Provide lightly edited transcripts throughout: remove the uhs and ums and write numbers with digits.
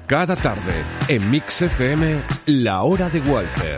Cada tarde, en Mix FM, La Hora de Walter.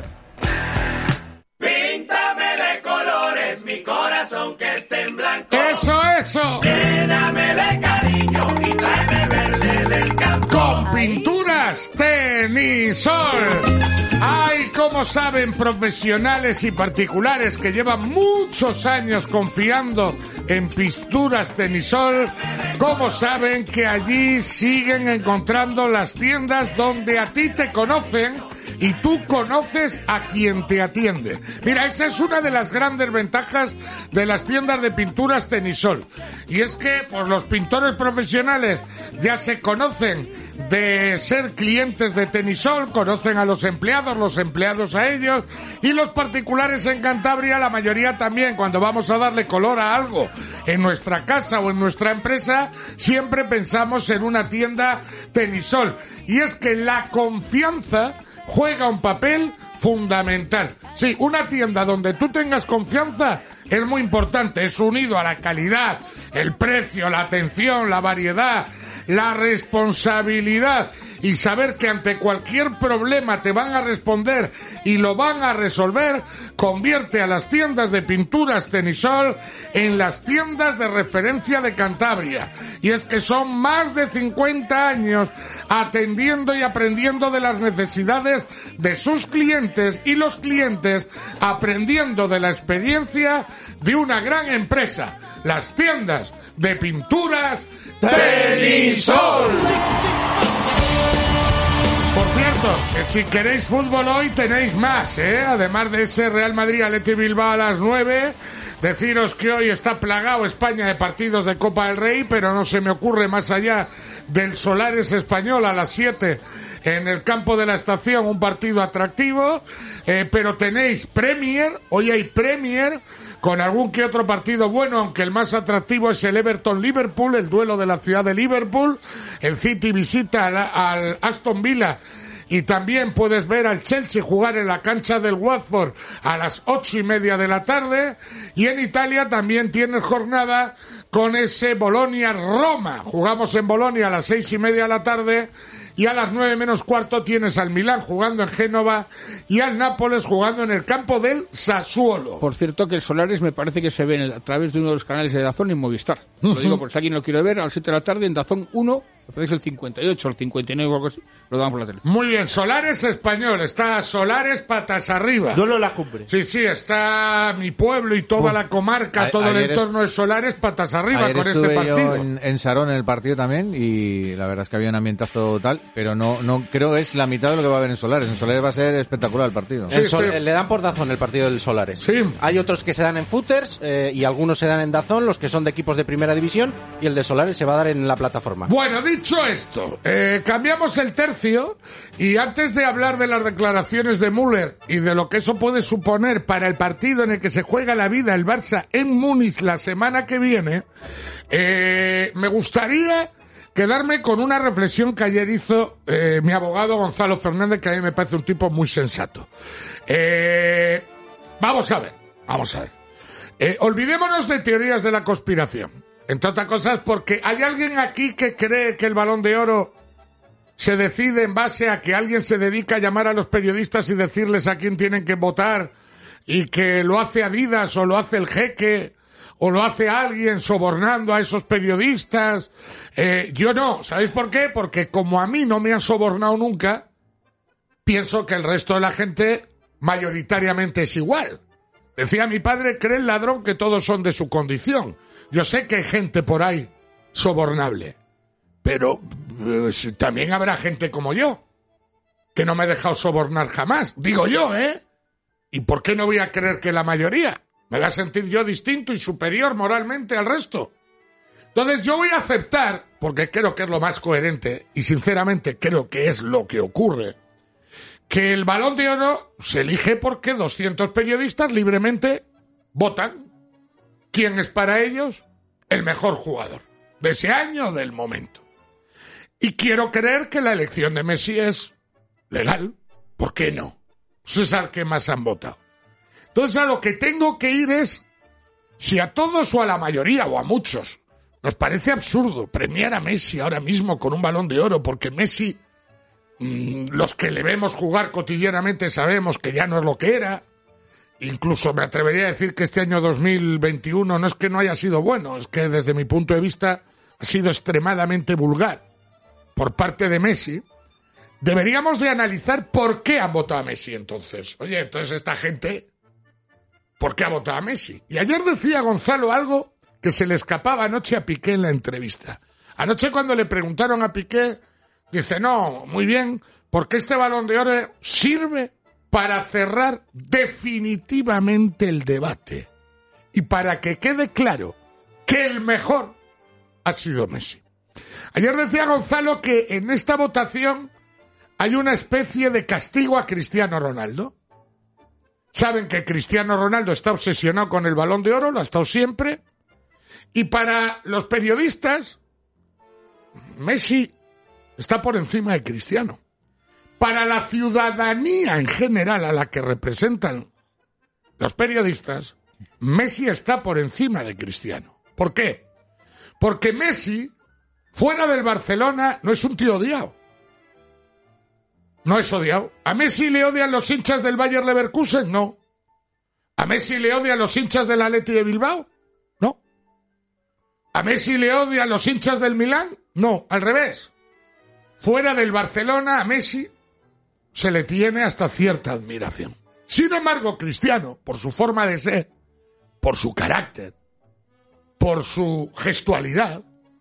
Píntame de colores mi corazón que esté en blanco. ¡Eso! Lléname de cariño y tráeme verde del campo. Con Pinturas Tenisol. ¡Ay, cómo saben profesionales y particulares que llevan muchos años confiando en Pinturas Tenisol! ¿Cómo saben que allí siguen encontrando las tiendas donde a ti te conocen y tú conoces a quien te atiende? Mira, esa es una de las grandes ventajas de las tiendas de Pinturas Tenisol. Y es que, pues, los pintores profesionales ya se conocen de ser clientes de Tenisol, conocen a los empleados a ellos, y los particulares en Cantabria, la mayoría también, cuando vamos a darle color a algo en nuestra casa o en nuestra empresa, siempre pensamos en una tienda Tenisol. Y es que la confianza juega un papel fundamental. Sí, una tienda donde tú tengas confianza es muy importante, es unido a la calidad, el precio, la atención, la variedad, la responsabilidad y saber que ante cualquier problema te van a responder y lo van a resolver, convierte a las tiendas de Pinturas Tenisol en las tiendas de referencia de Cantabria. Y es que son más de 50 años atendiendo y aprendiendo de las necesidades de sus clientes y los clientes aprendiendo de la experiencia de una gran empresa, las tiendas de Pinturas Tenisol. Por cierto, que si queréis fútbol hoy tenéis más, además de ese Real Madrid Athletic Bilbao a las 9, deciros que hoy está plagado España de partidos de Copa del Rey, pero no se me ocurre más allá del Solares Español a las 7 en el campo de la Estación, un partido atractivo, pero tenéis Premier, hoy hay Premier, con algún que otro partido bueno, aunque el más atractivo es el Everton-Liverpool, el duelo de la ciudad de Liverpool. El City visita al Aston Villa y también puedes ver al Chelsea jugar en la cancha del Watford a las 8:30 de la tarde. Y en Italia también tienes jornada con ese Bolonia-Roma. Jugamos en Bolonia a las 6:30 de la tarde. Y a las 9 menos cuarto tienes al Milán jugando en Génova y al Nápoles jugando en el campo del Sassuolo. Por cierto, que el Solares me parece que se ve a través de uno de los canales de DAZN en Movistar. Lo digo por si alguien lo quiere ver, a las 7 de la tarde en DAZN 1, me parece el 58 o el 59 o algo así, lo damos por la tele. Muy bien, Solares Español, está Solares patas arriba. Duelo de la cumbre. Sí, está mi pueblo y toda la comarca, todo el entorno de Solares patas arriba con este partido. Yo en Sarón en el partido también y la verdad es que había un ambientazo tal, pero no creo que es la mitad de lo que va a haber en Solares. En Solares va a ser espectacular el partido. Sí, Le dan por DAZN el partido del Solares. Sí. Hay otros que se dan en footers y algunos se dan en DAZN, los que son de equipos de primera división, y el de Solares se va a dar en la plataforma. Bueno, dicho esto, cambiamos el tercio y antes de hablar de las declaraciones de Müller y de lo que eso puede suponer para el partido en el que se juega la vida el Barça en Múnich la semana que viene, me gustaría quedarme con una reflexión que ayer hizo mi abogado Gonzalo Fernández, que a mí me parece un tipo muy sensato. Vamos a ver. Olvidémonos de teorías de la conspiración. Entre otras cosas porque hay alguien aquí que cree que el Balón de Oro se decide en base a que alguien se dedica a llamar a los periodistas y decirles a quién tienen que votar y que lo hace Adidas o lo hace el Jeque o lo hace alguien sobornando a esos periodistas. Yo no. ¿Sabéis por qué? Porque como a mí no me han sobornado nunca, pienso que el resto de la gente mayoritariamente es igual. Decía mi padre, cree el ladrón que todos son de su condición. Yo sé que hay gente por ahí sobornable, pero también habrá gente como yo, que no me he dejado sobornar jamás. Digo yo, ¿Y por qué no voy a creer que la mayoría? Me voy a sentir yo distinto y superior moralmente al resto. Entonces yo voy a aceptar, porque creo que es lo más coherente, y sinceramente creo que es lo que ocurre, que el Balón de Oro se elige porque 200 periodistas libremente votan quién es para ellos el mejor jugador de ese año o del momento. Y quiero creer que la elección de Messi es legal. ¿Por qué no? Eso es al que más han votado. Entonces a lo que tengo que ir es si a todos o a la mayoría o a muchos nos parece absurdo premiar a Messi ahora mismo con un Balón de Oro porque Messi Los que le vemos jugar cotidianamente sabemos que ya no es lo que era. Incluso me atrevería a decir que este año 2021 no es que no haya sido bueno, es que desde mi punto de vista ha sido extremadamente vulgar por parte de Messi. Deberíamos de analizar por qué han votado a Messi entonces. Oye, entonces esta gente, ¿por qué ha votado a Messi? Y ayer decía Gonzalo algo que se le escapaba anoche a Piqué en la entrevista. Anoche cuando le preguntaron a Piqué, dice, no, muy bien, porque este Balón de Oro sirve para cerrar definitivamente el debate y para que quede claro que el mejor ha sido Messi. Ayer decía Gonzalo que en esta votación hay una especie de castigo a Cristiano Ronaldo. Saben que Cristiano Ronaldo está obsesionado con el Balón de Oro, lo ha estado siempre, y para los periodistas, Messi está por encima de Cristiano. Para la ciudadanía en general a la que representan los periodistas, Messi está por encima de Cristiano. ¿Por qué? Porque Messi, fuera del Barcelona, no es un tío odiado. No es odiado. ¿A Messi le odian los hinchas del Bayer Leverkusen? No. ¿A Messi le odian los hinchas del Athletic de Bilbao? No. ¿A Messi le odian los hinchas del Milán? No, al revés. Fuera del Barcelona, a Messi se le tiene hasta cierta admiración. Sin embargo, Cristiano, por su forma de ser, por su carácter, por su gestualidad,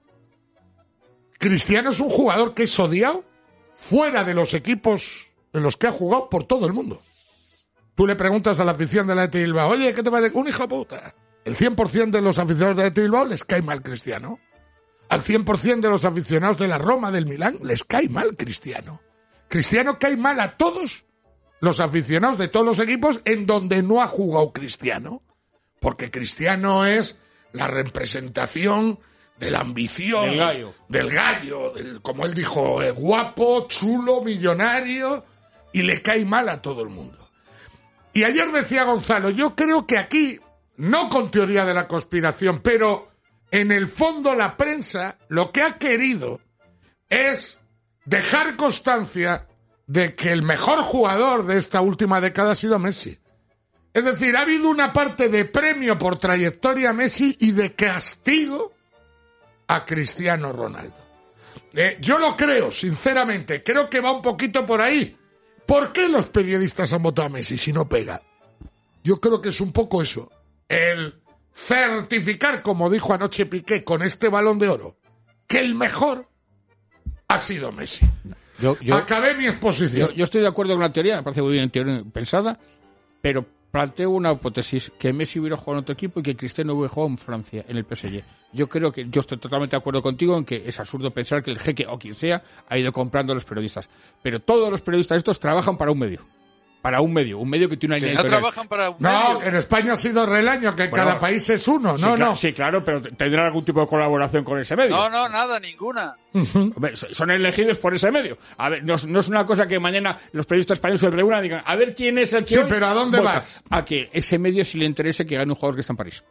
Cristiano es un jugador que es odiado fuera de los equipos en los que ha jugado por todo el mundo. Tú le preguntas a la afición del Athletic Bilbao, oye, ¿qué te parece? Un hijo de puta. El 100% de los aficionados del Athletic Bilbao les cae mal Cristiano. Al 100% de los aficionados de la Roma, del Milán, les cae mal Cristiano. Cristiano cae mal a todos los aficionados de todos los equipos en donde no ha jugado Cristiano. Porque Cristiano es la representación de la ambición, del gallo, como él dijo, guapo, chulo, millonario, y le cae mal a todo el mundo. Y ayer decía Gonzalo, yo creo que aquí, no con teoría de la conspiración, pero en el fondo la prensa lo que ha querido es dejar constancia de que el mejor jugador de esta última década ha sido Messi. Es decir, ha habido una parte de premio por trayectoria a Messi y de castigo a Cristiano Ronaldo. Yo lo creo, sinceramente, creo que va un poquito por ahí. ¿Por qué los periodistas han votado a Messi si no pega? Yo creo que es un poco eso. El certificar, como dijo anoche Piqué, con este Balón de Oro, que el mejor ha sido Messi. Acabé mi exposición. Yo estoy de acuerdo con la teoría, me parece muy bien pensada, pero planteo una hipótesis, que Messi hubiera jugado en otro equipo y que Cristiano hubiera jugado en Francia, en el PSG. Yo estoy totalmente de acuerdo contigo en que es absurdo pensar que el jeque o quien sea ha ido comprando a los periodistas. Pero todos los periodistas estos trabajan para un medio. Un medio que tiene una línea editorial. ¿No trabajan para un medio? No, en España ha sido Relaño, que en cada país es uno. Sí, claro, pero tendrán algún tipo de colaboración con ese medio. No, nada, ninguna. Hombre, son elegidos por ese medio. A ver, no es una cosa que mañana los periodistas españoles se reúnan y digan, a ver quién es el que Sí, pero ¿a dónde vas? A que ese medio sí le interese que gane un jugador que está en París.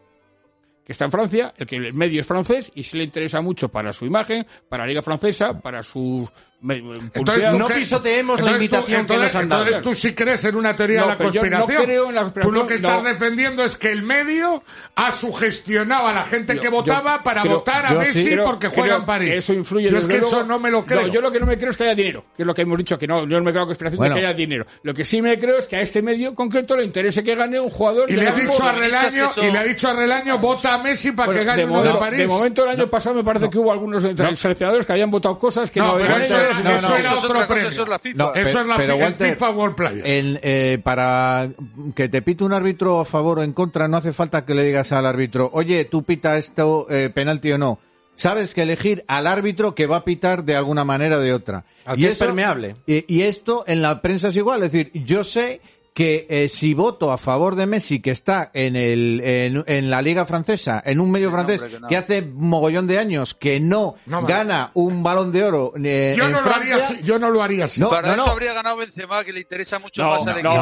Que está en Francia, el medio es francés y sí le interesa mucho para su imagen, para la Liga Francesa, para su... Entonces no pisoteemos la invitación que nos han dado. Entonces tú sí crees en una teoría de la conspiración. Yo no creo en la conspiración. Tú lo que estás defendiendo es que el medio ha sugestionado a la gente que votaba para votar a Messi porque juega en París. Eso influye. Yo es que eso no me lo creo. Yo lo que no me creo es que haya dinero, que es lo que hemos dicho, que no, yo no me creo en la conspiración de que haya dinero. Lo que sí me creo es que a este medio concreto le interese que gane un jugador. Y le ha dicho a Relaño, vota a Messi para que gane uno de París. De momento el año pasado me parece que hubo algunos seleccionadores que habían votado cosas que no habían. Eso era otro premio. Eso es la FIFA. Eso es la FIFA World Player. Para que te pite un árbitro a favor o en contra, no hace falta que le digas al árbitro, oye, tú pita esto, penalti o no. Sabes que elegir al árbitro que va a pitar de alguna manera o de otra. Y es permeable. Y esto en la prensa es igual. Es decir, yo sé que si voto a favor de Messi, que está en la Liga Francesa, en un medio francés, que hace mogollón de años que no gana un Balón de Oro yo no lo haría así. Para eso habría ganado Benzema, que le interesa mucho más al equipo.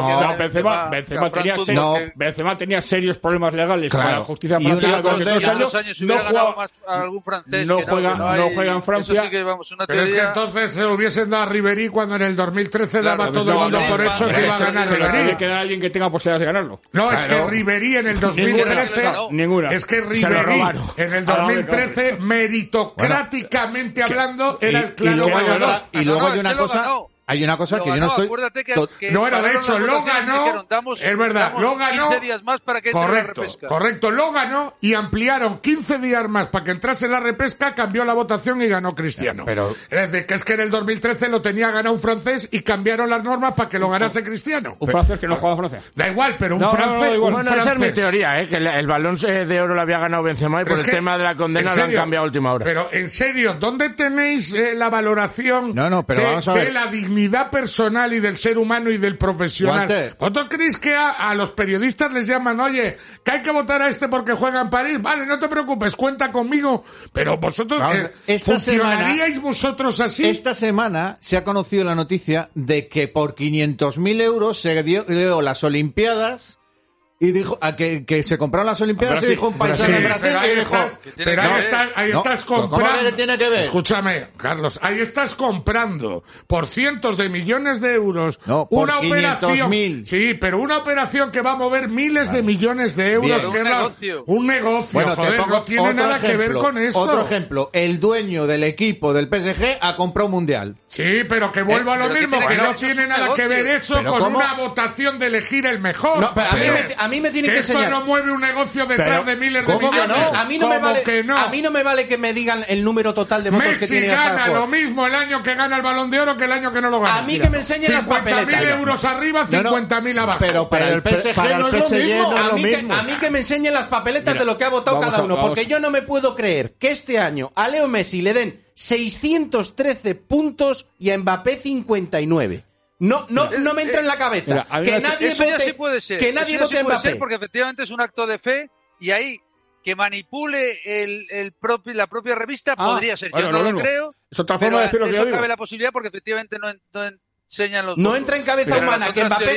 Benzema tenía serios problemas legales con la justicia francesa. No juega en Francia. Pero es que entonces se hubiesen dado a Ribéry cuando en el 2013 daba todo el mundo por hecho que iba a ganar Ribéry. Tiene que dar a alguien que tenga posibilidades de ganarlo. No, es que Ribéry en el 2013... Ninguna. Es que Ribéry en el 2013, meritocráticamente hablando, era el claro ganador. Y luego hay una cosa... Hay una cosa que yo no estoy... Acuérdate que bueno, de hecho, lo ganó... Es verdad, lo ganó... 15 días más para que entre la repesca. Correcto, lo ganó y ampliaron 15 días más para que entrase la repesca, cambió la votación y ganó Cristiano. Es decir, que es que en el 2013 lo tenía ganado un francés y cambiaron las normas para que lo ganase Cristiano. Un francés que no juega en Francia. Da igual, pero un francés... Bueno, esa es mi teoría, que el Balón de Oro lo había ganado Benzema y por el tema de la condena lo han cambiado a última hora. Pero, en serio, ¿dónde tenéis la valoración vamos a ver. de la dignidad personal y del ser humano y del profesional? Walter. ¿Vosotros creéis que a los periodistas les llaman, oye, que hay que votar a este porque juega en París? Vale, no te preocupes, cuenta conmigo. Pero vosotros, ¿funcionaríais vosotros así? Esta semana se ha conocido la noticia de que por 500.000 euros se dio las Olimpiadas. Y dijo que se compraron las Olimpiadas y dijo un paisano en Brasil y dijo... Pero ahí estás comprando... ¿Cómo que tiene que ver? Escúchame, Carlos, ahí estás comprando por cientos de millones de euros una operación... Sí, pero una operación que va a mover miles de millones de euros. Un negocio, bueno, joder, no tiene nada que ver con esto. Otro ejemplo, el dueño del equipo del PSG ha comprado un mundial. Sí, pero que vuelva a lo mismo, que no tiene nada que ver eso con una votación de elegir el mejor. No, a mí me tiene que enseñar. Esto no mueve un negocio detrás de miles de millones. A mí no me vale que me digan el número total de votos que tiene Messi gana lo mismo el año que gana el Balón de Oro que el año que no lo gana. A mí que me enseñen las papeletas. 50.000 euros arriba, 50.000 abajo. Pero para el PSG no es lo mismo. A mí que me enseñen las papeletas de lo que ha votado cada uno. Porque yo no me puedo creer que este año a Leo Messi le den 613 puntos y a Mbappé 59. No me entra en la cabeza. Mira, que nadie eso vote, ya sí puede ser. Que nadie vote sí puede Mbappé. Ser porque efectivamente es un acto de fe y ahí que manipule la propia revista podría ser. Yo no lo creo. Es otra forma de decir lo que yo digo. Cabe la posibilidad porque efectivamente no enseñan los No votos. entra en cabeza humana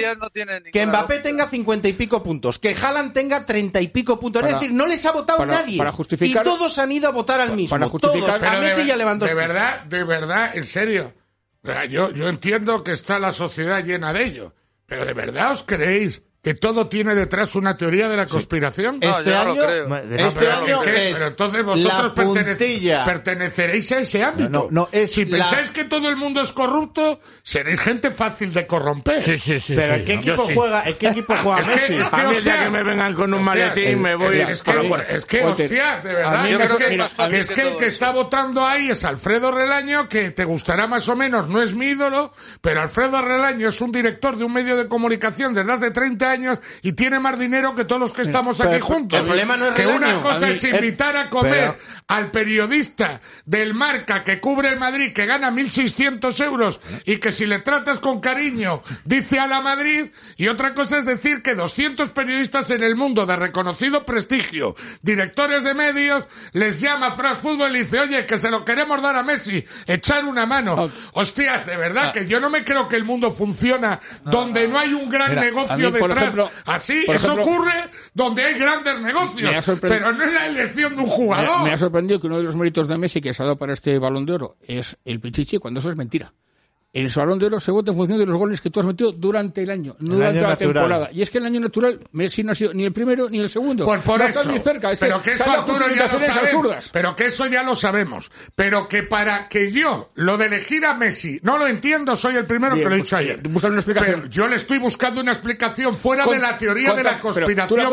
que Mbappé tenga 50 y pico puntos, que Haaland tenga 30 y pico puntos. Es decir, no les ha votado nadie. Y todos han ido a votar al mismo. Todos. A Messi y a Lewandowski. De verdad, en serio. Yo entiendo que está la sociedad llena de ello, pero ¿de verdad os creéis que todo tiene detrás una teoría de la conspiración? Este año, no lo creo. Pero entonces vosotros perteneceréis a ese ámbito. Si pensáis que todo el mundo es corrupto, seréis gente fácil de corromper. Sí. Pero ¿en qué equipo juega Messi? A mí el día que me vengan con un maletín me voy por la puerta. Es que, hostia, de verdad. Es que el que está votando ahí es Alfredo Relaño, que te gustará más o menos, no es mi ídolo, pero Alfredo Relaño es un director de un medio de comunicación desde hace 30 años y tiene más dinero que todos los que estamos aquí juntos. El problema no es que Relaño. Una cosa es invitar a comer al periodista del Marca que cubre el Madrid, que gana 1.600 euros y que si le tratas con cariño dice a la Madrid, y otra cosa es decir que 200 periodistas en el mundo de reconocido prestigio, directores de medios, les llama France Football y dice, oye, que se lo queremos dar a Messi, echar una mano. Hostias, de verdad, que yo no me creo que el mundo funciona donde no hay un gran negocio detrás. Eso ocurre donde hay grandes negocios, pero no es la elección de un jugador. Me ha sorprendido que uno de los méritos de Messi que se ha dado para este Balón de Oro es el Pichichi, cuando eso es mentira. El Balón de Oro se vota en función de los goles que tú has metido durante el año, no durante la temporada. Y es que el año natural Messi no ha sido ni el primero ni el segundo. Pues por no eso. Está ni cerca. Pero que eso, Arturo, ya lo sabemos. Pero que eso ya lo sabemos. Pero que para que yo lo de elegir a Messi no lo entiendo, soy el primero que lo he dicho ayer. Buscar una explicación. Pero yo le estoy buscando una explicación fuera de la teoría de la conspiración.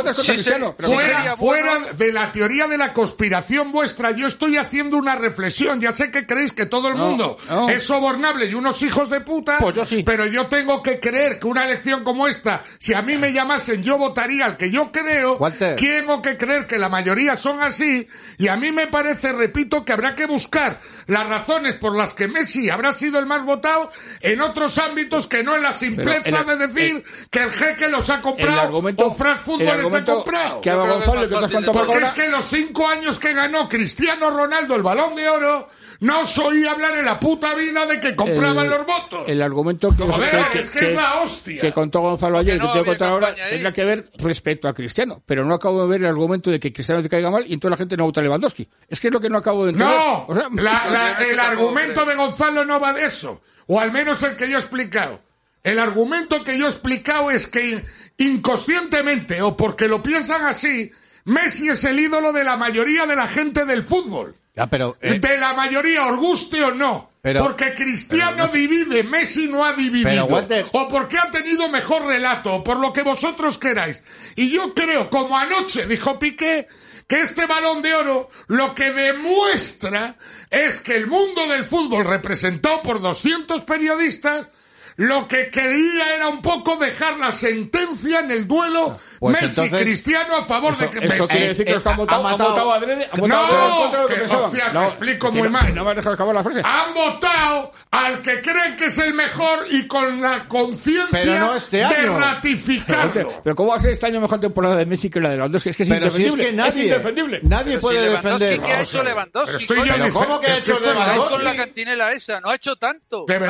Fuera de la teoría de la conspiración vuestra, yo estoy haciendo una reflexión. Ya sé que creéis que todo el mundo es sobornable y unos hijos hijos de puta, pues yo sí. Pero yo tengo que creer que una elección como esta, si a mí me llamasen, yo votaría al que yo creo. Walter. Tengo que creer que la mayoría son así, y a mí me parece, repito, que habrá que buscar las razones por las que Messi habrá sido el más votado en otros ámbitos que no en la simpleza de decir que el jeque los ha comprado o France Football les ha comprado. Que Gonzalo, que porque es que los 5 años que ganó Cristiano Ronaldo el Balón de Oro, no os oí hablar en la puta vida de que compraban los votos. El argumento es la hostia. Que contó Gonzalo ayer, no que te voy a contar ahora, ahí. tendrá que ver respecto a Cristiano. Pero no acabo de ver el argumento de que Cristiano te caiga mal y entonces la gente no vota a Lewandowski. Es que es lo que no acabo de entender. No, o sea, el argumento de Gonzalo no va de eso. O al menos el que yo he explicado. El argumento que yo he explicado es que inconscientemente, o porque lo piensan así, Messi es el ídolo de la mayoría de la gente del fútbol. Ya, pero, de la mayoría, os guste o no. Porque Cristiano divide, Messi no ha dividido. O porque ha tenido mejor relato, o por lo que vosotros queráis. Y yo creo, como anoche dijo Piqué, que este Balón de Oro lo que demuestra es que el mundo del fútbol, representado por 200 periodistas, lo que quería era un poco dejar la sentencia en el duelo pues Messi-Cristiano a favor de que Messi. Eso quiere decir que los han votado adrede. Me explico muy mal. No me has dejado acabar la frase. Han votado al que creen que es el mejor y con la conciencia de ratificarlo. Pero ¿cómo va a ser este año mejor temporada de Messi que la de Lewandowski? Es que es indefendible. Si es que indefendible. Nadie puede defender. ¿Qué ha hecho Lewandowski? Pero ¿cómo que ha hecho Lewandowski? Con la cantinela esa, no ha hecho tanto. De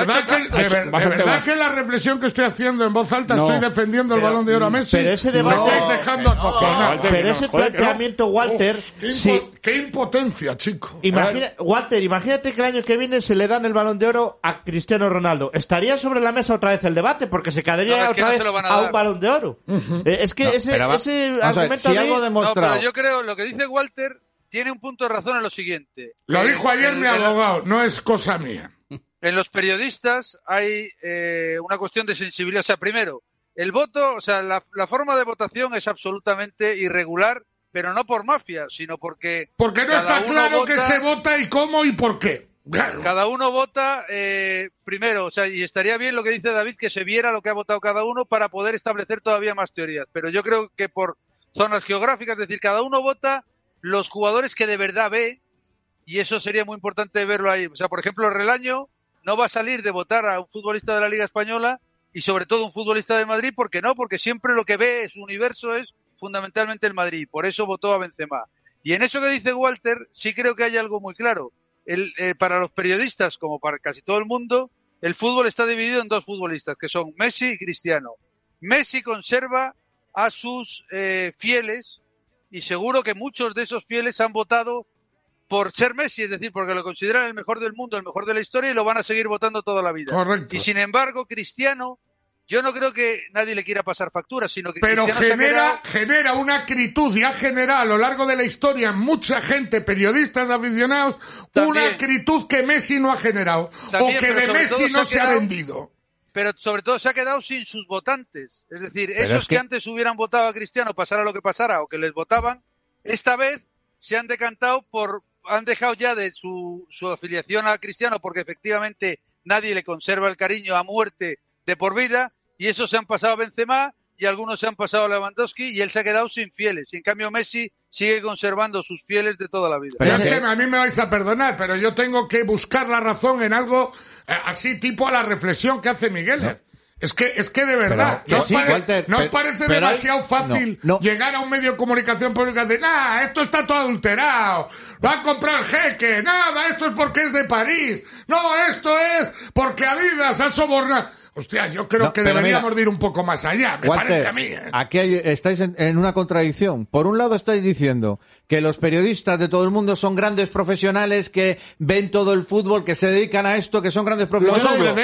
verdad que la reflexión que estoy haciendo en voz alta estoy defendiendo el Balón de Oro a Messi. Pero ese debate estáis dejando acojonar. Pero ese planteamiento, Walter... Qué impotencia, chico. Walter, imagínate que el año que viene se le dan el Balón de Oro a Cristiano Ronaldo. ¿Estaría sobre la mesa otra vez el debate? Porque se quedaría otra vez a un Balón de Oro. Es que ese argumento... Si algo demostrado... pero yo creo, lo que dice Walter tiene un punto de razón en lo siguiente. Lo dijo ayer mi abogado, no es cosa mía. En los periodistas hay una cuestión de sensibilidad. O sea, primero, el voto, o sea, la forma de votación es absolutamente irregular, pero no por mafia, sino porque... Porque no está claro que se vota y cómo y por qué. Claro. Cada uno vota primero, o sea, y estaría bien lo que dice David, que se viera lo que ha votado cada uno para poder establecer todavía más teorías. Pero yo creo que por zonas geográficas, es decir, cada uno vota los jugadores que de verdad ve, y eso sería muy importante verlo ahí. O sea, por ejemplo, Relaño no va a salir de votar a un futbolista de la Liga Española y sobre todo un futbolista de Madrid, ¿por qué no? Porque siempre lo que ve, su universo es fundamentalmente el Madrid, por eso votó a Benzema. Y en eso que dice Walter, sí creo que hay algo muy claro. Para los periodistas, como para casi todo el mundo, el fútbol está dividido en dos futbolistas, que son Messi y Cristiano. Messi conserva a sus fieles, y seguro que muchos de esos fieles han votado por ser Messi, es decir, porque lo consideran el mejor del mundo, el mejor de la historia, y lo van a seguir votando toda la vida. Correcto. Y sin embargo, Cristiano, yo no creo que nadie le quiera pasar factura, sino que pero Cristiano genera una acritud, y ha generado a lo largo de la historia mucha gente, periodistas, aficionados, una acritud que Messi no ha generado, o que de Messi no se ha vendido. Pero sobre todo se ha quedado sin sus votantes. Es decir, esos que antes hubieran votado a Cristiano, pasara lo que pasara, o que les votaban, esta vez se han decantado han dejado ya de su afiliación a Cristiano, porque efectivamente nadie le conserva el cariño a muerte de por vida, y esos se han pasado a Benzema, y algunos se han pasado a Lewandowski, y él se ha quedado sin fieles. Y en cambio Messi sigue conservando sus fieles de toda la vida. Pero es que a mí me vais a perdonar, pero yo tengo que buscar la razón en algo así tipo a la reflexión que hace Miguel. No. Es que de verdad, ¿no os parece demasiado fácil llegar a un medio de comunicación pública y decir, esto está todo adulterado, lo han comprado el jeque, esto es porque es de París, esto es porque Adidas ha sobornado? Hostia, yo creo que deberíamos ir un poco más allá, me Walter, parece a mí. Aquí estáis en una contradicción. Por un lado estáis diciendo que los periodistas de todo el mundo son grandes profesionales, que ven todo el fútbol, que se dedican a esto, que son grandes profesionales.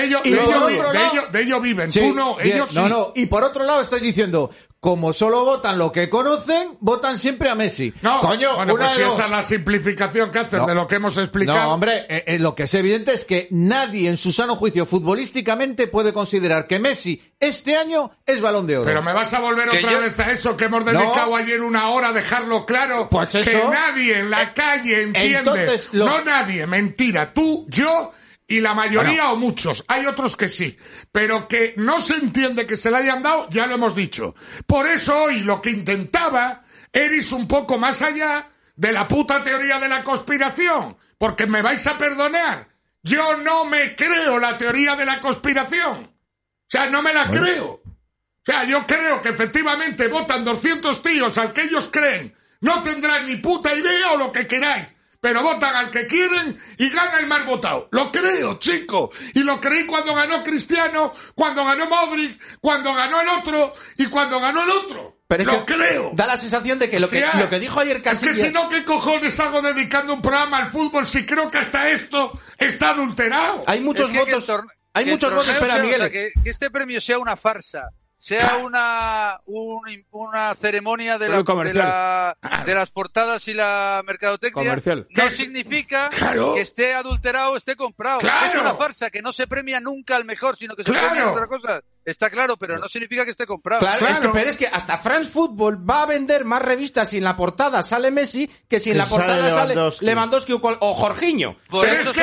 De ello viven. Sí, tú no, ellos sí. No. Y por otro lado estáis diciendo, como solo votan lo que conocen, votan siempre a Messi. Esa es la simplificación que hacen de lo que hemos explicado. No, hombre, lo que es evidente es que nadie en su sano juicio futbolísticamente puede considerar que Messi este año es Balón de Oro. Pero me vas a volver otra vez a eso que hemos dedicado ayer una hora a dejarlo claro. Pues eso. Que nadie en la calle entiende. No nadie, mentira. Tú, yo y la mayoría o muchos, hay otros que sí, pero que no se entiende que se le hayan dado, ya lo hemos dicho. Por eso hoy lo que intentaba era ir un poco más allá de la puta teoría de la conspiración, porque me vais a perdonar, yo no me creo la teoría de la conspiración, o sea, no me la creo. O sea, yo creo que efectivamente votan 200 tíos al que ellos creen, no tendrán ni puta idea o lo que queráis, pero votan al que quieren y gana el más votado. Lo creo, chico. Y lo creí cuando ganó Cristiano, cuando ganó Modric, cuando ganó el otro y cuando ganó el otro. Pero lo creo. Da la sensación de que lo que dijo ayer Casillas... Es que si no, ¿qué cojones hago dedicando un programa al fútbol si creo que hasta esto está adulterado? Hay muchos votos... Hay muchos votos, espera, Miguel. Que este premio sea una farsa, sea una ceremonia de las portadas y la mercadotecnia, comercial. No significa que esté adulterado o esté comprado. Es una farsa que no se premia nunca al mejor, sino que se premia otra cosa. Está claro, pero no significa que esté comprado. Claro. Pero es que hasta France Football va a vender más revistas si en la portada sale Messi que si en la portada sale Lewandowski o Jorginho. Pero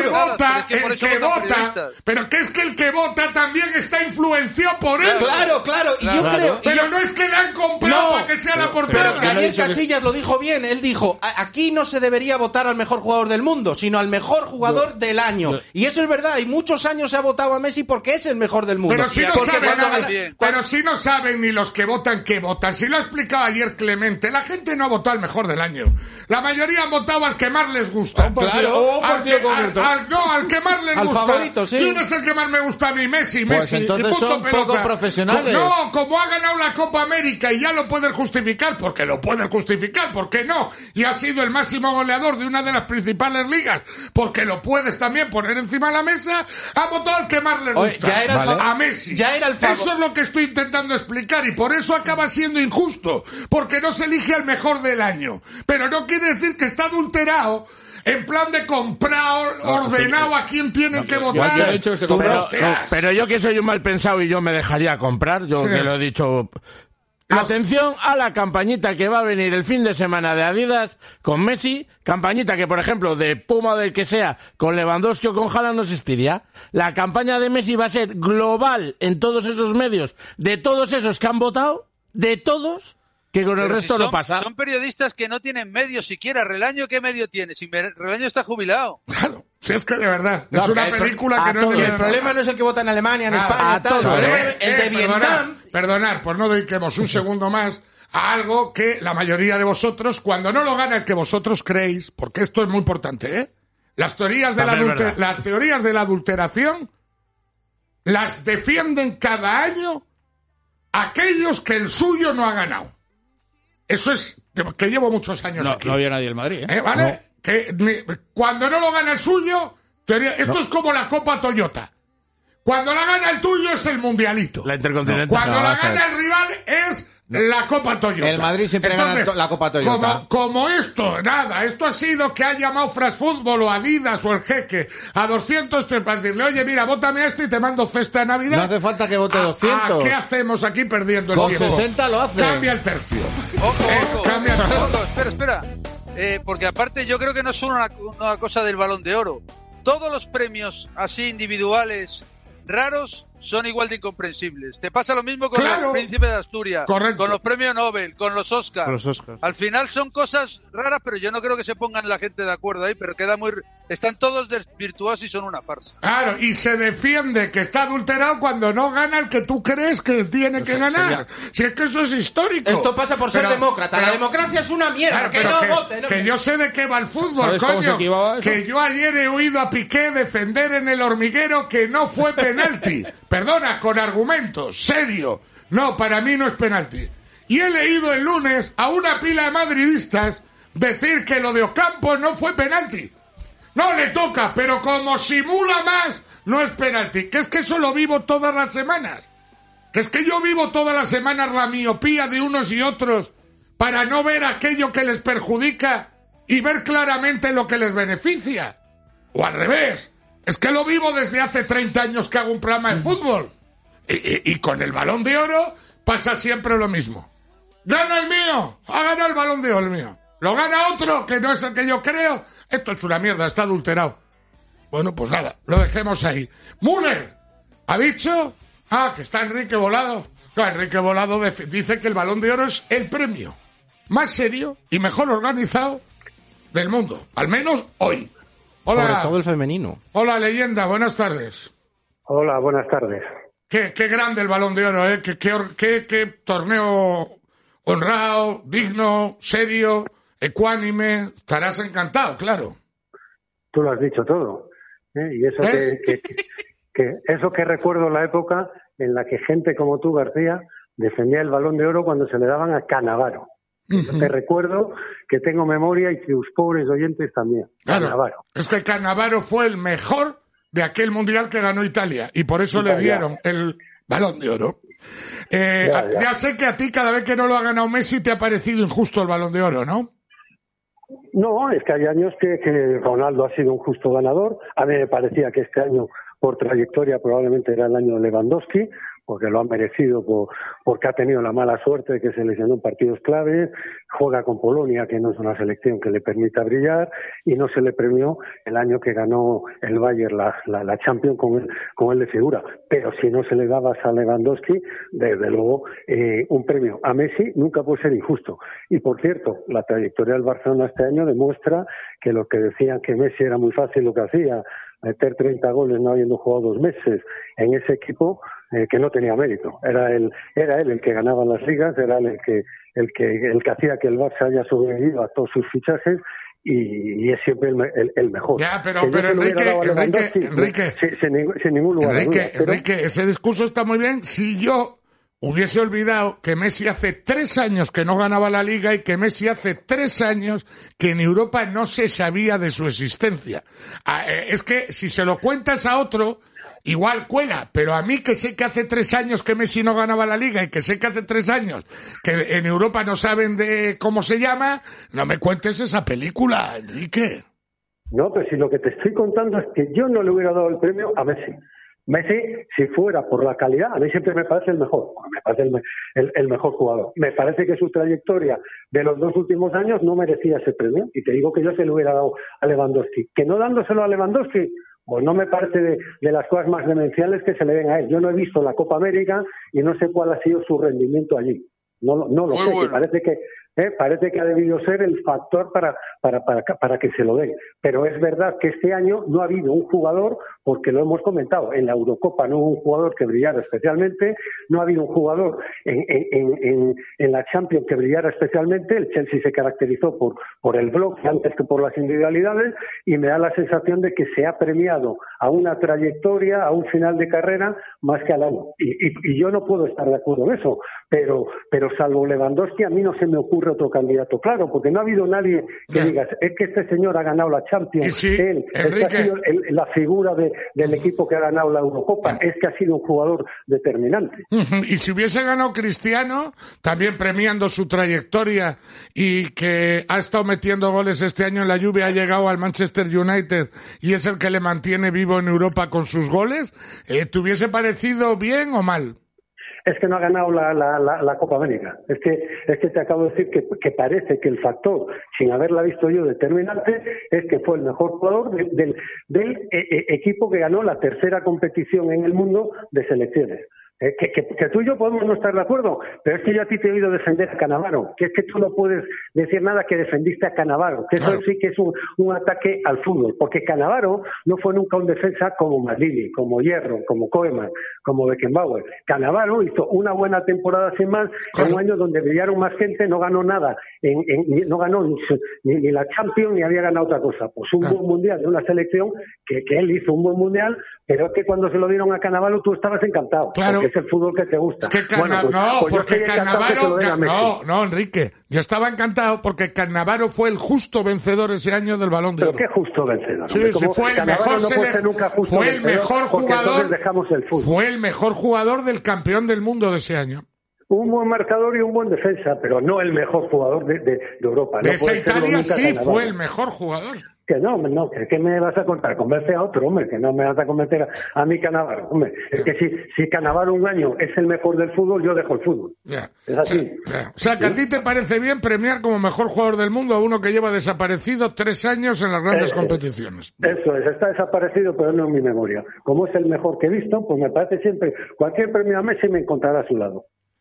que es que el que vota también está influenciado por él. Claro. Y yo creo... Pero no es que le han comprado para que sea la portada. Pero que ayer Casillas lo dijo bien. Él dijo, aquí no se debería votar al mejor jugador del mundo, sino al mejor jugador del año. Y eso es verdad. Y muchos años se ha votado a Messi porque es el mejor del mundo. Pero si no saben ni los que votan qué votan. Si lo ha explicado ayer Clemente, la gente no ha votado al mejor del año. La mayoría han votado al que más les gusta. Al que más les gusta. Favorito, sí. ¿Quién es el que más me gusta a mí? Messi. Pues entonces son poco profesionales. No, como ha ganado la Copa América y ya lo pueden justificar, porque lo pueden justificar, ¿por qué no? Y ha sido el máximo goleador de una de las principales ligas, porque lo puedes también poner encima de la mesa, ha votado al que más les gusta. A Messi. Eso es lo que estoy intentando explicar y por eso acaba siendo injusto, porque no se elige al mejor del año. Pero no quiere decir que está adulterado en plan de comprar ordenado a quién tienen que votar. Pero yo que soy un mal pensado y yo me dejaría comprar, yo que lo he dicho... Atención a la campañita que va a venir el fin de semana de Adidas con Messi, campañita que, por ejemplo, de Puma o del que sea, con Lewandowski o con Haaland no existiría. La campaña de Messi va a ser global en todos esos medios, de todos esos que han votado, de todos, que con el resto no pasa. Son periodistas que no tienen medios siquiera. Relaño, ¿qué medio tiene? Si Relaño está jubilado. Claro. Si es que de verdad, es una película que no es... El problema no es el que vota en Alemania, en España, el de Vietnam... Perdonad, pues no dediquemos un segundo más a algo que la mayoría de vosotros, cuando no lo gana el que vosotros creéis, porque esto es muy importante, ¿eh? Las teorías de la adulteración las defienden cada año aquellos que el suyo no ha ganado. Eso es que llevo muchos años aquí. No había nadie en Madrid, ¿eh? ¿Vale? No. Que cuando no lo gana el suyo, esto es como la Copa Toyota. Cuando la gana el tuyo es el mundialito. La Intercontinental. Cuando la gana el rival es la Copa Toyota. El Madrid siempre gana la Copa Toyota. Como esto ha sido que ha llamado France Football o Adidas o el Jeque a 200 para decirle, oye, mira, vótame a este y te mando cesta de Navidad. No hace falta que vote 200. ¿Qué hacemos aquí perdiendo el tiempo? Con 60 lo hace. Cambia el tercio. Cambia el tercio. Espera. Porque aparte yo creo que no es solo una cosa del Balón de Oro. Todos los premios así individuales raros son igual de incomprensibles. Te pasa lo mismo con el Príncipe de Asturias, con los premios Nobel, con los Oscars. Al final son cosas raras, pero yo no creo que se pongan la gente de acuerdo ahí, pero están todos desvirtuados y son una farsa. Claro, y se defiende que está adulterado cuando no gana el que tú crees que tiene que ganar. Si es que eso es histórico. Esto pasa por ser demócrata. La democracia es una mierda. Que yo sé de qué va el fútbol, coño. Que yo ayer he oído a Piqué defender en El Hormiguero que no fue penalti. Perdona, con argumentos, serio. No, para mí no es penalti. Y he leído el lunes a una pila de madridistas decir que lo de Ocampo no fue penalti. No le toca, pero como simula más, no es penalti. Que es que eso lo vivo todas las semanas. Que es que yo vivo todas las semanas la miopía de unos y otros para no ver aquello que les perjudica y ver claramente lo que les beneficia. O al revés. Es que lo vivo desde hace 30 años que hago un programa de fútbol. Y con el Balón de Oro pasa siempre lo mismo. ¡Gana el mío! ¡Ha ganado el Balón de Oro el mío! ¡Lo gana otro que no es el que yo creo! Esto es una mierda, está adulterado. Bueno, pues nada, lo dejemos ahí. Müller ha dicho que está Enrique Volado. Claro, Enrique Volado dice que el Balón de Oro es el premio más serio y mejor organizado del mundo, al menos hoy. Hola. Sobre todo el femenino. Hola, leyenda, buenas tardes. Hola, buenas tardes. Qué grande el Balón de Oro, ¿eh? Qué torneo honrado, digno, serio, ecuánime. Estarás encantado, claro. Tú lo has dicho todo. Y eso eso que recuerdo la época en la que gente como tú, García, defendía el Balón de Oro cuando se le daban a Cannavaro. Te recuerdo que tengo memoria y tus pobres oyentes también. Claro, Cannavaro. Este Cannavaro fue el mejor de aquel mundial que ganó Italia y por eso le dieron el Balón de Oro. Ya sé que a ti cada vez que no lo ha ganado Messi te ha parecido injusto el Balón de Oro, ¿no? No, es que hay años que Ronaldo ha sido un justo ganador. A mí me parecía que este año, por trayectoria, probablemente era el año de Lewandowski, porque lo ha merecido porque ha tenido la mala suerte de que se lesionó en partidos claves, juega con Polonia, que no es una selección que le permita brillar, y no se le premió el año que ganó el Bayern la Champions con él de figura. Pero si no se le dabas a Lewandowski, desde luego, un premio a Messi nunca puede ser injusto. Y por cierto, la trayectoria del Barcelona este año demuestra que los que decían que Messi era muy fácil lo que hacía, meter 30 goles no habiendo jugado 2 meses en ese equipo, que no tenía mérito. Era él el que ganaba las ligas, era él el que hacía que el Barça haya sobrevivido a todos sus fichajes y es siempre el mejor. Ya, pero Enrique, sin ningún lugar de duda. Enrique, ese discurso está muy bien si yo hubiese olvidado que Messi hace 3 años que no ganaba la Liga y que Messi hace 3 años que en Europa no se sabía de su existencia. Es que si se lo cuentas a otro, igual cuela, pero a mí que sé que hace 3 años que Messi no ganaba la Liga y que sé que hace 3 años que en Europa no saben de cómo se llama, no me cuentes esa película, Enrique. No, pero si lo que te estoy contando es que yo no le hubiera dado el premio a Messi. Messi, si fuera por la calidad, a mí siempre me parece el mejor, me parece el mejor jugador. Me parece que su trayectoria de los 2 últimos años no merecía ese premio, y te digo que yo se lo hubiera dado a Lewandowski. Que no dándoselo a Lewandowski, pues no me parece de las cosas más demenciales que se le den a él. Yo no he visto la Copa América y no sé cuál ha sido su rendimiento allí. No lo sé, bueno. Parece que ha debido ser el factor para que se lo den. Pero es verdad que este año no ha habido un jugador, porque lo hemos comentado, en la Eurocopa no hubo un jugador que brillara especialmente, no ha habido un jugador en la Champions que brillara especialmente. El Chelsea se caracterizó por el bloque antes que por las individualidades, y me da la sensación de que se ha premiado a una trayectoria, a un final de carrera, más que al año. Y yo no puedo estar de acuerdo en eso, pero salvo Lewandowski, a mí no se me ocurre otro candidato claro, porque no ha habido nadie que diga, es que este señor ha ganado la Champions, sí, él ha sido la figura del equipo que ha ganado la Eurocopa, es que ha sido un jugador determinante. Y si hubiese ganado Cristiano, también premiando su trayectoria y que ha estado metiendo goles este año en la Juve, ha llegado al Manchester United y es el que le mantiene vivo en Europa con sus goles, ¿te hubiese parecido bien o mal? Es que no ha ganado la Copa América. Es que te acabo de decir que parece que el factor, sin haberla visto yo determinante, es que fue el mejor jugador del equipo que ganó la 3ª competición en el mundo de selecciones. Que tú y yo podemos no estar de acuerdo, pero es que yo a ti te he oído defender a Cannavaro, que es que tú no puedes decir nada que defendiste a Cannavaro, que eso sí que es un ataque al fútbol, porque Cannavaro no fue nunca un defensa como Maldini, como Hierro, como Koeman, como Beckenbauer. Cannavaro hizo una buena temporada sin más, en un año donde brillaron más gente, no ganó nada, no ganó ni la Champions ni había ganado otra cosa. Pues un buen mundial de una selección que él hizo un buen mundial, pero es que cuando se lo dieron a Cannavaro tú estabas encantado. Claro. Es el fútbol que te gusta. Es que porque Cannavaro... No, Enrique, yo estaba encantado porque Cannavaro fue el justo vencedor ese año del Balón de Oro. ¿Pero qué justo vencedor? Sí, fue el mejor fue el mejor jugador. Dejamos el fútbol. Fue el mejor jugador del campeón del mundo de ese año. Un buen marcador y un buen defensa, pero no el mejor jugador de Europa. De esa Italia sí fue el mejor jugador. Que no, que me vas a contar, convence a otro, hombre, que no me vas a convencer a mí Cannavaro, hombre, es que si Cannavaro un año es el mejor del fútbol, yo dejo el fútbol. Yeah. Es así. O sea, que a ti te parece bien premiar como mejor jugador del mundo a uno que lleva desaparecido 3 años en las grandes competiciones. Eso es, está desaparecido, pero no en mi memoria. Como es el mejor que he visto, pues me parece siempre, cualquier premio a Messi me encontrará a su lado.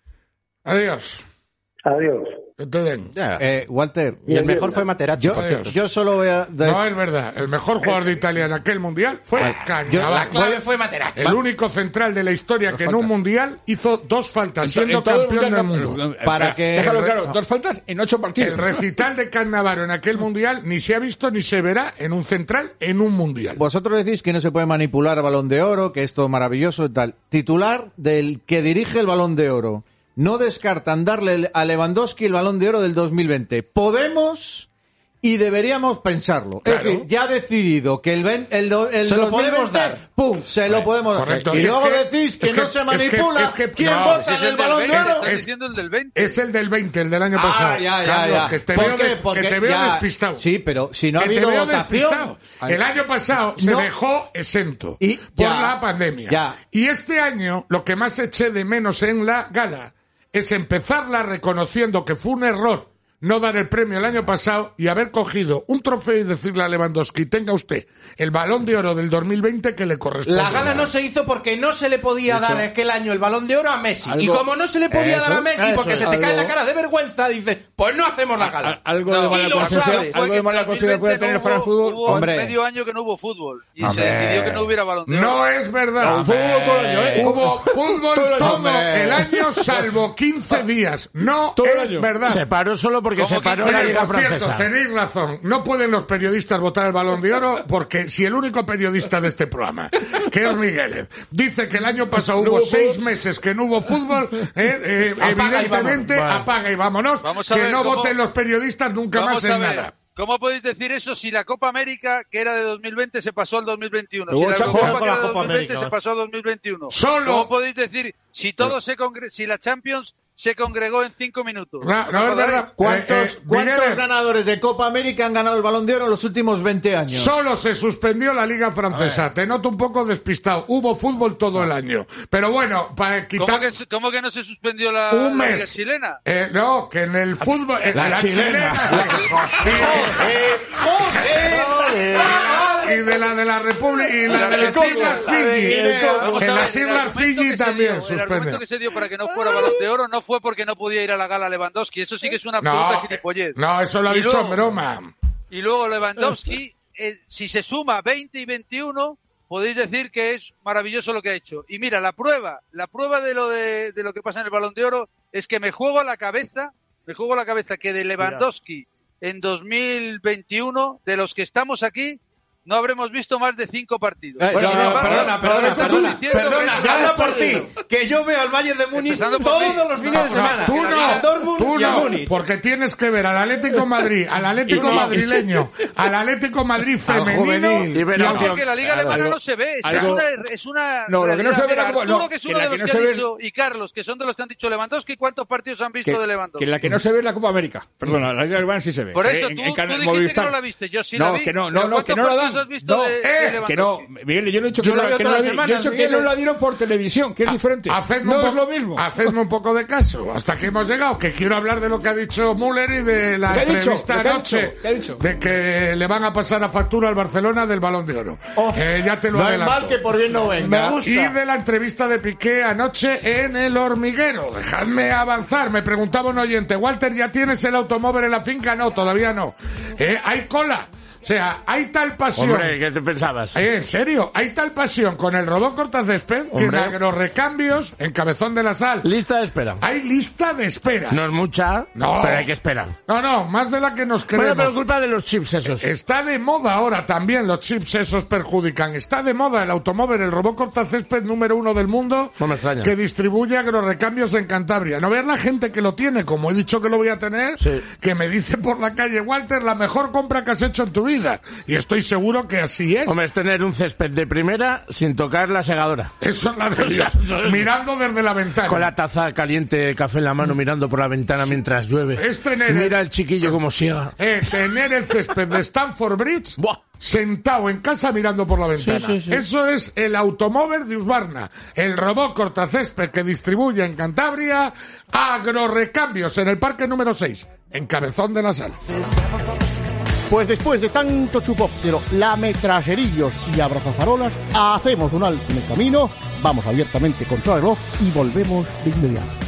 Adiós. Adiós. Que te den. Walter. Y el mejor fue Materazzi. Yo solo voy a... No, es verdad. El mejor jugador de Italia en aquel mundial fue Cannavaro. La clave fue Materazzi. El único central de la historia que en un mundial hizo 2 faltas, siendo campeón del mundo. Para que... Déjalo claro, 2 faltas en 8 partidos. El recital de Cannavaro en aquel mundial ni se ha visto ni se verá en un central en un mundial. Vosotros decís que no se puede manipular a Balón de Oro, que esto es maravilloso y tal. Titular del que dirige el Balón de Oro. No descartan darle a Lewandowski el Balón de Oro del 2020. Podemos y deberíamos pensarlo. Claro. Es decir, ya ha decidido que el se 2020, lo podemos dar. ¡Pum! Se lo podemos dar. Y luego decís que no se manipula. ¿Quién vota en el Balón de Oro? Es diciendo el del 20. Es el del 20, el del año pasado. Ya. Que te veo despistado. Sí, pero si no ha habido votación. El año pasado se dejó exento por la pandemia. Ya. Y este año, lo que más eché de menos en la gala es empezarla reconociendo que fue un error no dar el premio el año pasado y haber cogido un trofeo y decirle a Lewandowski, tenga usted el Balón de Oro del 2020 que le corresponde. La gala no se hizo porque no se le podía dar aquel año el Balón de Oro a Messi. Y como no se le podía dar a Messi porque se te cae la cara de vergüenza, dice, pues no hacemos la gala. Algo de mala conciencia puede tener para el fútbol. Hubo medio año que no hubo fútbol y se decidió que no hubiera Balón de Oro. No es verdad. Hubo fútbol todo el año salvo 15 días. No es verdad. Se paró solo porque se paró la Liga Francesa. Tenéis razón. No pueden los periodistas votar el Balón de Oro porque si el único periodista de este programa, que es Miguel, dice que el año pasado hubo 6 meses que no hubo fútbol, evidentemente apaga y vámonos. Que no voten los periodistas nunca más en nada. ¿Cómo podéis decir eso si la Copa América, que era de 2020, se pasó al 2021? Si la Copa Eurocopa, que era de 2020, se pasó al 2021. ¿Cómo podéis decir si todo si la Champions se congregó en 5 minutos? No es verdad. ¿Cuántos ganadores de Copa América han ganado el Balón de Oro en los últimos 20 años? Solo se suspendió la Liga Francesa. Te noto un poco despistado. Hubo fútbol todo el año. Pero bueno, para quitar... ¿Cómo que no se suspendió la Liga chilena? No, que en el fútbol... La chilena. Y de la República y la de las Islas Fiji. En las Islas Fiji también suspenden. El argumento que se dio para que no fuera Balón de Oro no fue porque no podía ir a la gala Lewandowski. Eso sí que es una absoluta gilipollez. No, eso lo ha dicho en broma. Y luego Lewandowski, si se suma 20 y 21, podéis decir que es maravilloso lo que ha hecho. Y mira, la prueba de lo que pasa en el Balón de Oro es que me juego la cabeza que de Lewandowski en 2021, de los que estamos aquí, no habremos visto más de 5 partidos. Perdona, ya habla por ti. Que yo veo al Bayern de Múnich todos los fines de semana. Tú no, porque tienes que ver al Atlético de Madrid, al Atlético madrileño, al Atlético de Madrid femenino. Porque la Liga Alemana no se ve. Es una no, lo que no se ve Arturo, que es uno de los que ha dicho, y Carlos, que son de los que han dicho Lewandowski, ¿cuántos partidos han visto de Lewandowski? Que la que no se ve es la Copa América. Perdona, la Liga Alemana sí se ve. Por eso tú dijiste que no la viste. Yo sí la vi. Que no la dan. Que no, Miguel, yo no he dicho que no la dieron por televisión, que es diferente. No es lo mismo. Hacedme un poco de caso, hasta que hemos llegado, que quiero hablar de lo que ha dicho Müller y de la entrevista anoche, de que le van a pasar a factura al Barcelona del Balón de Oro. Ya te lo adelanto. No es mal que por bien no venga. Y de la entrevista de Piqué anoche en El Hormiguero. Dejadme avanzar. Me preguntaba un oyente, Walter, ¿ya tienes el automóvil en la finca? No, todavía no. ¿Hay cola? O sea, hay tal pasión... Hombre, ¿qué te pensabas? En serio, hay tal pasión con el robot cortacésped que en Agrorrecambios, en Cabezón de la Sal... Lista de espera. Hay lista de espera. No es mucha, pero hay que esperar. No, más de la que nos creemos. Bueno, pero culpa de los chips esos. Está de moda ahora también, los chips esos perjudican. Está de moda el automóvil, el robot cortacésped número 1 del mundo... No me extraña. Que distribuye Agrorrecambios en Cantabria. No veas la gente que lo tiene, como he dicho que lo voy a tener, que me dice por la calle, Walter, la mejor compra que has hecho en tu vida. vida. Y estoy seguro que así es. Hombre, es tener un césped de primera sin tocar la segadora. Eso es la de Dios. Mirando desde la ventana. Con la taza caliente de café en la mano, mirando por la ventana mientras llueve. Es tener Mira el chiquillo como siega. Tener el césped de Stamford Bridge... Buah. Sentado en casa mirando por la ventana. Sí. Eso es el automóvil de Husqvarna, el robot cortacésped que distribuye en Cantabria Agrorecambios en el parque número 6, en Cabezón de la Sal. Pues después de tanto chupóptero, lametraserillos y abrazafarolas, hacemos un alto en el camino, vamos abiertamente contra el reloj y volvemos de inmediato.